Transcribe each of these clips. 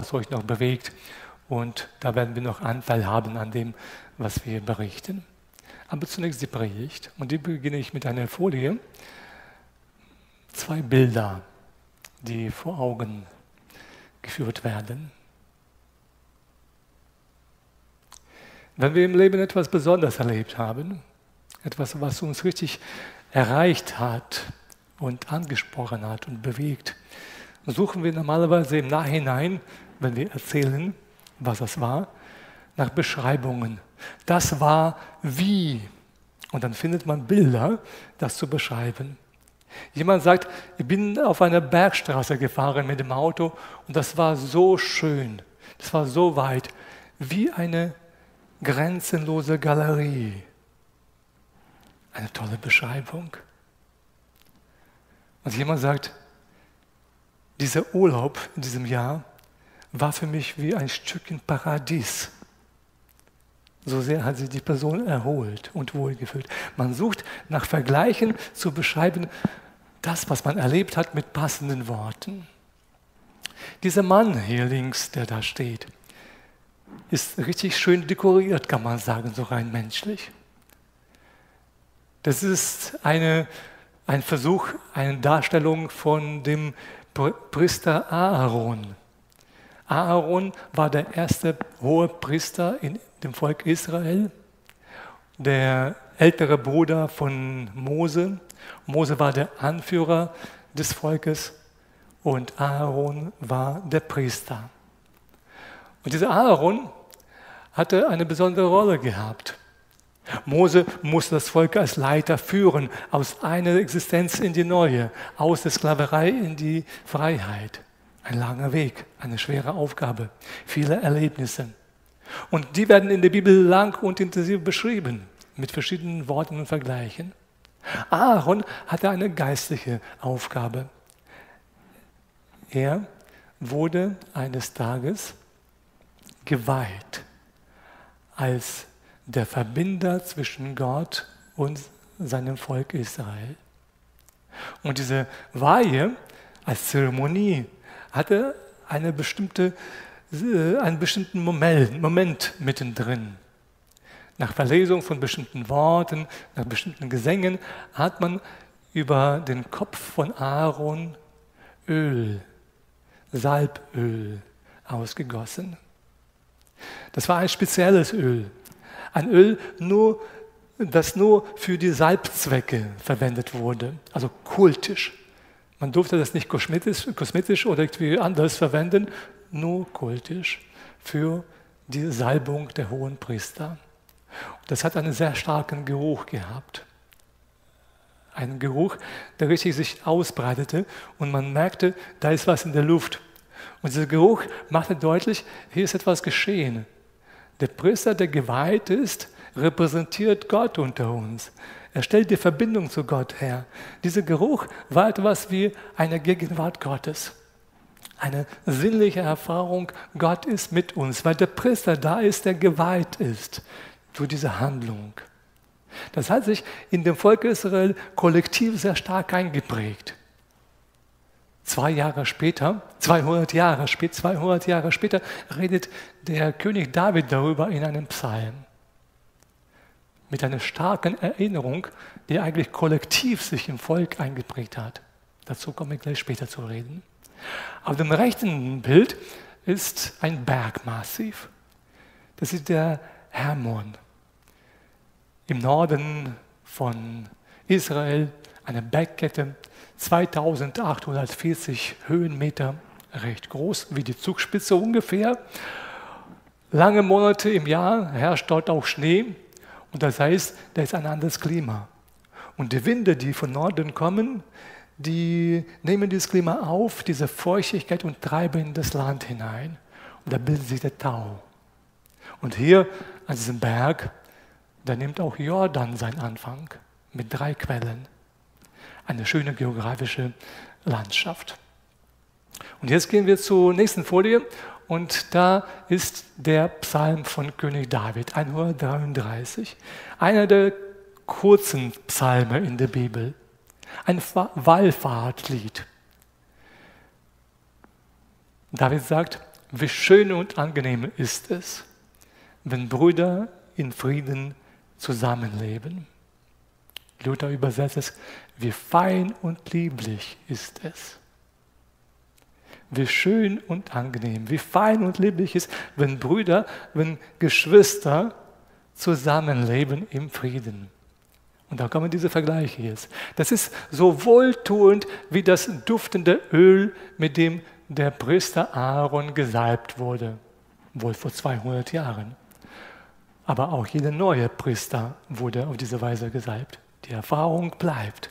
was euch noch bewegt. Und da werden wir noch Anteil haben an dem, was wir berichten. Aber zunächst die Predigt. Und die beginne ich mit einer Folie. 2 Bilder, die vor Augen geführt werden. Wenn wir im Leben etwas Besonderes erlebt haben, etwas, was uns richtig erreicht hat und angesprochen hat und bewegt, suchen wir normalerweise im Nachhinein, wenn wir erzählen, was das war, nach Beschreibungen. Das war wie. Und dann findet man Bilder, das zu beschreiben. Jemand sagt, ich bin auf einer Bergstraße gefahren mit dem Auto und das war so schön, das war so weit, wie eine grenzenlose Galerie. Eine tolle Beschreibung. Und jemand sagt, dieser Urlaub in diesem Jahr war für mich wie ein Stückchen Paradies. So sehr hat sich die Person erholt und wohlgefühlt. Man sucht nach Vergleichen zu beschreiben, das, was man erlebt hat, mit passenden Worten. Dieser Mann hier links, der da steht, ist richtig schön dekoriert, kann man sagen, so rein menschlich. Das ist ein Versuch, eine Darstellung von dem Priester Aaron. Aaron war der erste hohe Priester in dem Volk Israel, der ältere Bruder von Mose. Mose war der Anführer des Volkes und Aaron war der Priester. Und dieser Aaron hatte eine besondere Rolle gehabt. Mose musste das Volk als Leiter führen, aus einer Existenz in die neue, aus der Sklaverei in die Freiheit. Ein langer Weg, eine schwere Aufgabe, viele Erlebnisse. Und die werden in der Bibel lang und intensiv beschrieben, mit verschiedenen Worten und Vergleichen. Aaron hatte eine geistliche Aufgabe. Er wurde eines Tages geweiht als der Verbinder zwischen Gott und seinem Volk Israel. Und diese Weihe als Zeremonie hatte einen bestimmten Moment mittendrin. Nach Verlesung von bestimmten Worten, nach bestimmten Gesängen hat man über den Kopf von Aaron Öl, Salböl ausgegossen. Das war ein spezielles Öl. Ein Öl, das nur für die Salbzwecke verwendet wurde, also kultisch. Man durfte das nicht kosmetisch oder irgendwie anders verwenden, nur kultisch für die Salbung der hohen Priester. Das hat einen sehr starken Geruch gehabt. Einen Geruch, der richtig sich ausbreitete und man merkte, da ist was in der Luft. Und dieser Geruch machte deutlich, hier ist etwas geschehen. Der Priester, der geweiht ist, repräsentiert Gott unter uns. Er stellt die Verbindung zu Gott her. Dieser Geruch war etwas wie eine Gegenwart Gottes. Eine sinnliche Erfahrung, Gott ist mit uns, weil der Priester da ist, der geweiht ist durch diese Handlung. Das hat sich in dem Volk Israel kollektiv sehr stark eingeprägt. 200 Jahre später redet der König David darüber in einem Psalm. Mit einer starken Erinnerung, die eigentlich kollektiv sich im Volk eingeprägt hat. Dazu komme ich gleich später zu reden. Auf dem rechten Bild ist ein Bergmassiv. Das ist der Hermon. Im Norden von Israel eine Bergkette, 2840 Höhenmeter, recht groß, wie die Zugspitze ungefähr. Lange Monate im Jahr herrscht dort auch Schnee und das heißt, da ist ein anderes Klima. Und die Winde, die von Norden kommen, die nehmen dieses Klima auf, diese Feuchtigkeit und treiben in das Land hinein. Und da bildet sich der Tau. Und hier an diesem Berg, da nimmt auch Jordan seinen Anfang mit 3 Quellen. Eine schöne geografische Landschaft. Und jetzt gehen wir zur nächsten Folie und da ist der Psalm von König David, 133. Einer der kurzen Psalme in der Bibel. Ein Wallfahrtlied. David sagt, Wie schön und angenehm ist es, wenn Brüder in Frieden zusammenleben. Luther übersetzt es, wie fein und lieblich ist es. Wie schön und angenehm, wie fein und lieblich ist, wenn Brüder, wenn Geschwister zusammenleben im Frieden. Und da kommen diese Vergleiche jetzt. Das ist so wohltuend wie das duftende Öl, mit dem der Priester Aaron gesalbt wurde, wohl vor 200 Jahren. Aber auch jeder neue Priester wurde auf diese Weise gesalbt. Die Erfahrung bleibt.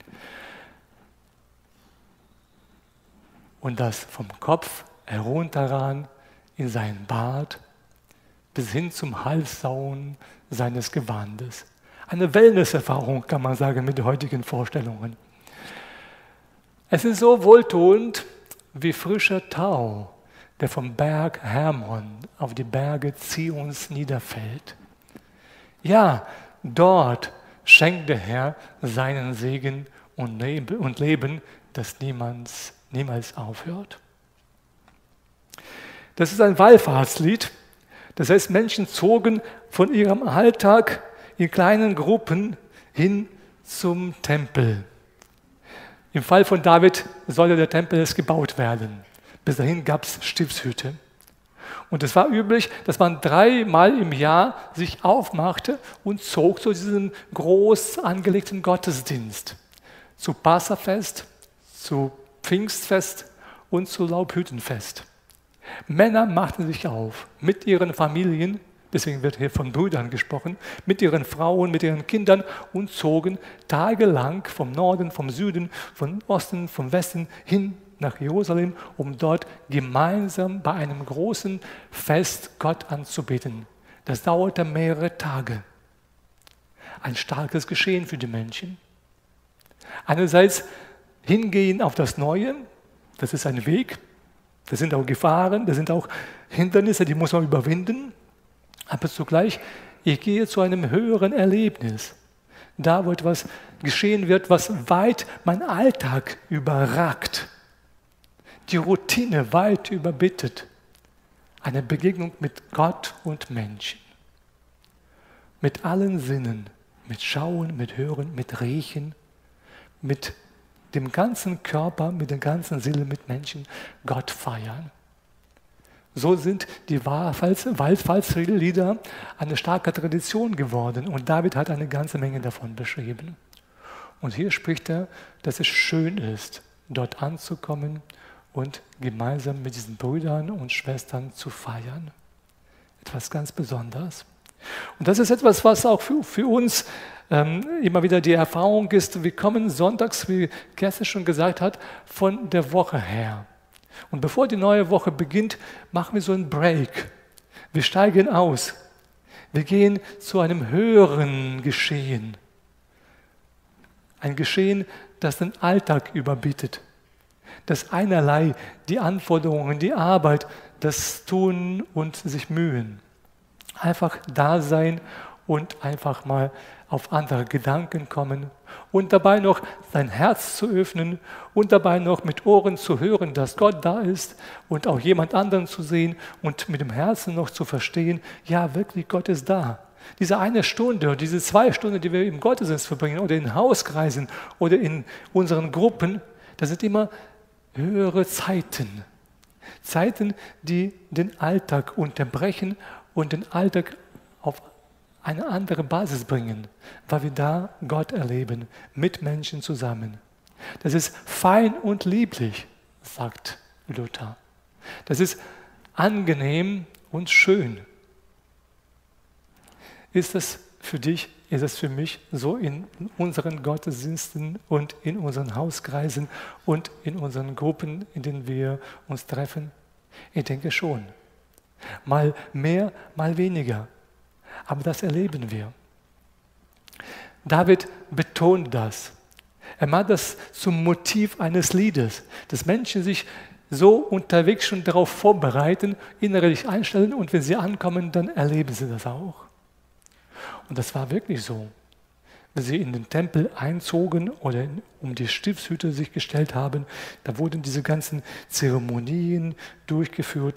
Und das vom Kopf herunteran in seinen Bart bis hin zum Halssaum seines Gewandes. Eine Wellnesserfahrung, kann man sagen, mit heutigen Vorstellungen. Es ist so wohltuend wie frischer Tau, der vom Berg Hermon auf die Berge Zions niederfällt. Ja, dort schenkt der Herr seinen Segen und Leben, das niemals aufhört. Das ist ein Wallfahrtslied. Das heißt, Menschen zogen von ihrem Alltag in kleinen Gruppen hin zum Tempel. Im Fall von David sollte der Tempel jetzt gebaut werden. Bis dahin gab es Stiftshüte. Und es war üblich, dass man 3-mal im Jahr sich aufmachte und zog zu diesem groß angelegten Gottesdienst. Zu Passafest, zu Pfingstfest und zu Laubhüttenfest. Männer machten sich auf mit ihren Familien, deswegen wird hier von Brüdern gesprochen, mit ihren Frauen, mit ihren Kindern und zogen tagelang vom Norden, vom Süden, vom Osten, vom Westen hin nach Jerusalem, um dort gemeinsam bei einem großen Fest Gott anzubeten. Das dauerte mehrere Tage. Ein starkes Geschehen für die Menschen. Einerseits hingehen auf das Neue, das ist ein Weg, das sind auch Gefahren, das sind auch Hindernisse, die muss man überwinden. Aber zugleich, ich gehe zu einem höheren Erlebnis. Da, wo etwas geschehen wird, was weit meinen Alltag überragt. Die Routine weit überbittet. Eine Begegnung mit Gott und Menschen. Mit allen Sinnen. Mit Schauen, mit Hören, mit Riechen. Mit dem ganzen Körper, mit der ganzen Seele, mit Menschen Gott feiern. So sind die Wallfahrtslieder eine starke Tradition geworden und David hat eine ganze Menge davon beschrieben. Und hier spricht er, dass es schön ist, dort anzukommen und gemeinsam mit diesen Brüdern und Schwestern zu feiern. Etwas ganz Besonderes. Und das ist etwas, was auch für uns immer wieder die Erfahrung ist, wir kommen sonntags, wie Kerstin schon gesagt hat, von der Woche her. Und bevor die neue Woche beginnt, machen wir so einen Break. Wir steigen aus. Wir gehen zu einem höheren Geschehen. Ein Geschehen, das den Alltag überbietet. Das einerlei die Anforderungen, die Arbeit, das Tun und sich mühen. Einfach da sein und einfach mal auf andere Gedanken kommen und dabei noch sein Herz zu öffnen und dabei noch mit Ohren zu hören, dass Gott da ist und auch jemand anderen zu sehen und mit dem Herzen noch zu verstehen, ja wirklich, Gott ist da. Diese 1 Stunde und diese 2 Stunden, die wir im Gottesdienst verbringen oder in Hauskreisen oder in unseren Gruppen, das sind immer höhere Zeiten. Zeiten, die den Alltag unterbrechen und den Alltag auf eine andere Basis bringen, weil wir da Gott erleben, mit Menschen zusammen. Das ist fein und lieblich, sagt Luther. Das ist angenehm und schön. Ist es für dich, ist es für mich so in unseren Gottesdiensten und in unseren Hauskreisen und in unseren Gruppen, in denen wir uns treffen? Ich denke schon. Mal mehr, mal weniger. Aber das erleben wir. David betont das. Er macht das zum Motiv eines Liedes, dass Menschen sich so unterwegs schon darauf vorbereiten, innerlich einstellen und wenn sie ankommen, dann erleben sie das auch. Und das war wirklich so. Wenn sie in den Tempel einzogen oder um die Stiftshütte sich gestellt haben, da wurden diese ganzen Zeremonien durchgeführt,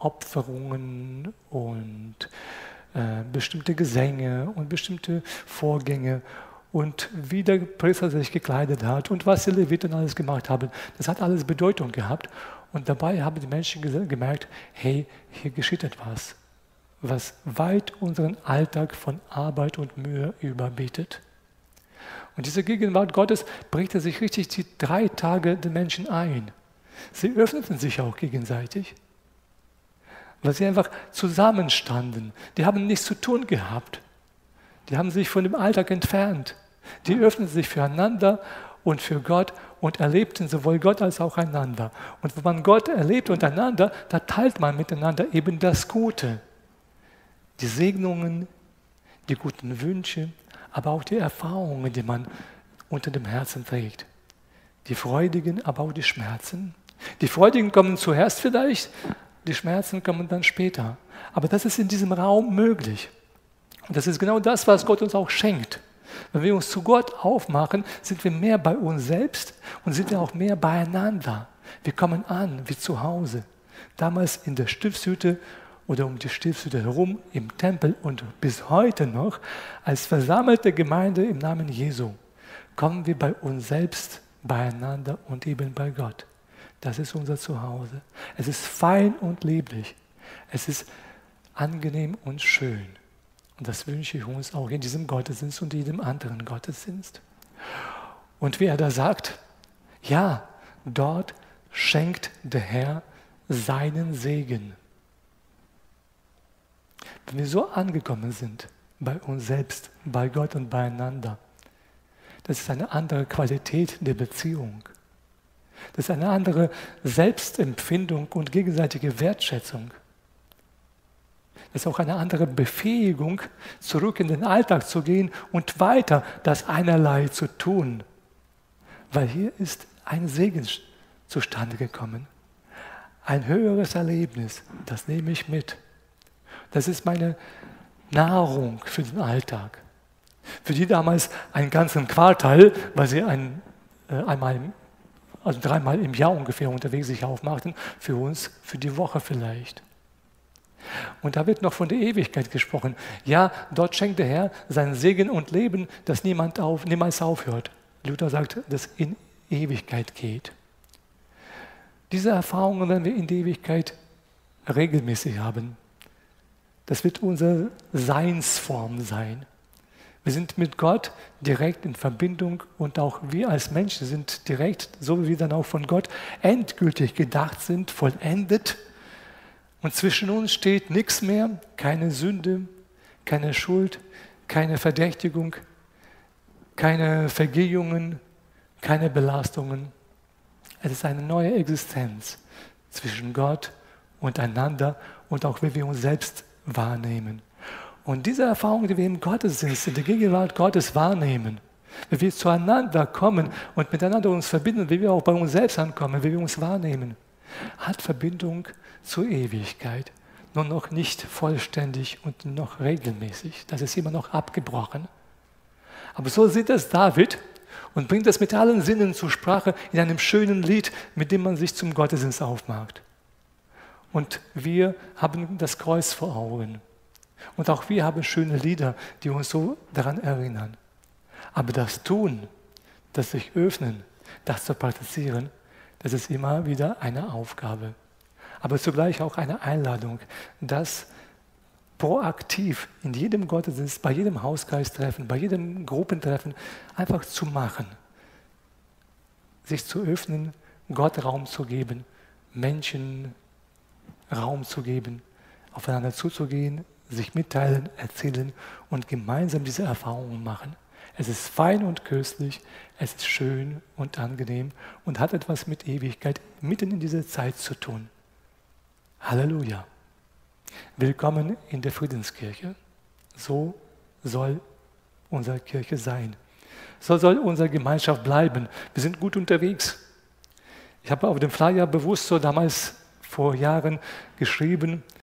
Opferungen und bestimmte Gesänge und bestimmte Vorgänge und wie der Priester sich gekleidet hat und was die Leviten alles gemacht haben. Das hat alles Bedeutung gehabt. Und dabei haben die Menschen gemerkt, hey, hier geschieht etwas, was weit unseren Alltag von Arbeit und Mühe überbietet. Und diese Gegenwart Gottes bringte sich richtig die 3 Tage den Menschen ein. Sie öffneten sich auch gegenseitig, weil sie einfach zusammenstanden. Die haben nichts zu tun gehabt. Die haben sich von dem Alltag entfernt. Die öffneten sich füreinander und für Gott und erlebten sowohl Gott als auch einander. Und wenn man Gott erlebt und einander, da teilt man miteinander eben das Gute. Die Segnungen, die guten Wünsche, aber auch die Erfahrungen, die man unter dem Herzen trägt. Die freudigen, aber auch die Schmerzen. Die freudigen kommen zuerst vielleicht, die Schmerzen kommen dann später. Aber das ist in diesem Raum möglich. Und das ist genau das, was Gott uns auch schenkt. Wenn wir uns zu Gott aufmachen, sind wir mehr bei uns selbst und sind wir auch mehr beieinander. Wir kommen an wie zu Hause. Damals in der Stiftshütte oder um die Stiftshütte herum, im Tempel und bis heute noch, als versammelte Gemeinde im Namen Jesu, kommen wir bei uns selbst beieinander und eben bei Gott. Das ist unser Zuhause. Es ist fein und lieblich. Es ist angenehm und schön. Und das wünsche ich uns auch in diesem Gottesdienst und in jedem anderen Gottesdienst. Und wie er da sagt, ja, dort schenkt der Herr seinen Segen. Wenn wir so angekommen sind, bei uns selbst, bei Gott und beieinander, das ist eine andere Qualität der Beziehung. Das ist eine andere Selbstempfindung und gegenseitige Wertschätzung. Das ist auch eine andere Befähigung, zurück in den Alltag zu gehen und weiter das Einerlei zu tun. Weil hier ist ein Segen zustande gekommen. Ein höheres Erlebnis, das nehme ich mit. Das ist meine Nahrung für den Alltag. Für die damals einen ganzen Quartal, weil sie dreimal im Jahr ungefähr unterwegs sich aufmachten, für uns, für die Woche vielleicht. Und da wird noch von der Ewigkeit gesprochen. Ja, dort schenkt der Herr seinen Segen und Leben, das niemals aufhört. Luther sagt, dass in Ewigkeit geht. Diese Erfahrungen werden wir in der Ewigkeit regelmäßig haben. Das wird unsere Seinsform sein. Wir sind mit Gott direkt in Verbindung und auch wir als Menschen sind direkt, so wie wir dann auch von Gott endgültig gedacht sind, vollendet. Und zwischen uns steht nichts mehr, keine Sünde, keine Schuld, keine Verdächtigung, keine Vergehungen, keine Belastungen. Es ist eine neue Existenz zwischen Gott und einander und auch wie wir uns selbst wahrnehmen. Und diese Erfahrung, die wir im Gottesdienst, in der Gegenwart Gottes wahrnehmen, wenn wir zueinander kommen und miteinander uns verbinden, wie wir auch bei uns selbst ankommen, wie wir uns wahrnehmen, hat Verbindung zur Ewigkeit, nur noch nicht vollständig und noch regelmäßig. Das ist immer noch abgebrochen. Aber so sieht es David und bringt das mit allen Sinnen zur Sprache in einem schönen Lied, mit dem man sich zum Gottesdienst aufmacht. Und wir haben das Kreuz vor Augen. Und auch wir haben schöne Lieder, die uns so daran erinnern. Aber das Tun, das sich öffnen, das zu praktizieren, das ist immer wieder eine Aufgabe. Aber zugleich auch eine Einladung, das proaktiv in jedem Gottesdienst, bei jedem Hauskreistreffen, bei jedem Gruppentreffen einfach zu machen. Sich zu öffnen, Gott Raum zu geben, Menschen Raum zu geben, aufeinander zuzugehen, sich mitteilen, erzählen und gemeinsam diese Erfahrungen machen. Es ist fein und köstlich, es ist schön und angenehm und hat etwas mit Ewigkeit mitten in dieser Zeit zu tun. Halleluja! Willkommen in der Friedenskirche. So soll unsere Kirche sein. So soll unsere Gemeinschaft bleiben. Wir sind gut unterwegs. Ich habe auf dem Flyer bewusst so damals vor Jahren geschrieben,